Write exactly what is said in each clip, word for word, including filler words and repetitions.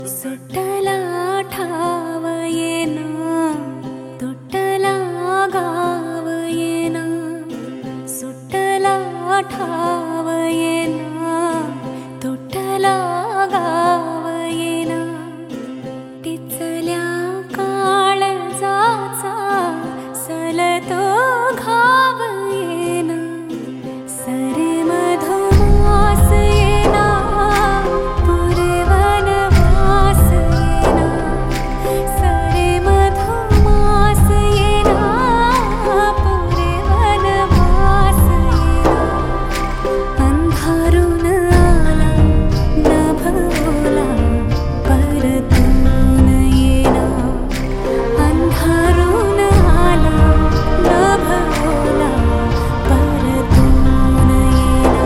सुटला ठाव येना तुटला गाव येना सुटला ठाव येना तुटला गाव येना टिचल्या काळजाचा सलतो घाव येना सरे मधुमास येना पुरवन वास येना सरे मधुमास येना पुरवन वास येना अंधारून आला नभ ओला परतून येना अंधारून आला नभ ओला परतून येना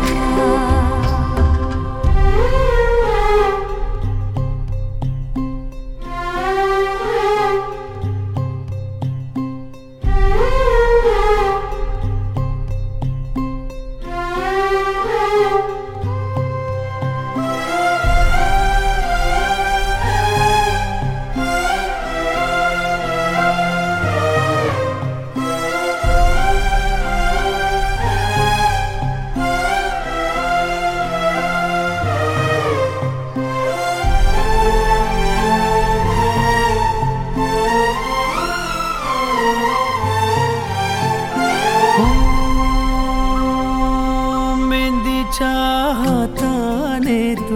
हाताने तू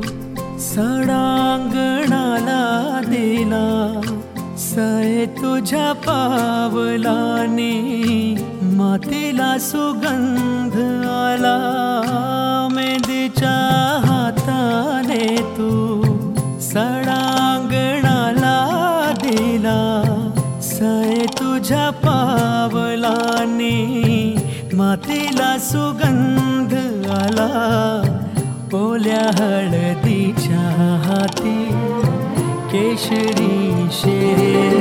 सडांगणाला दिला सय तुझ्या पावलाने मातीला सुगंध आला मेंदीच्या हाताने तू सडांगणाला दिला सय तुझ्या पावलाने मातीला सुगंध आला ओल्या हळदीच्या हाती केशरी शेर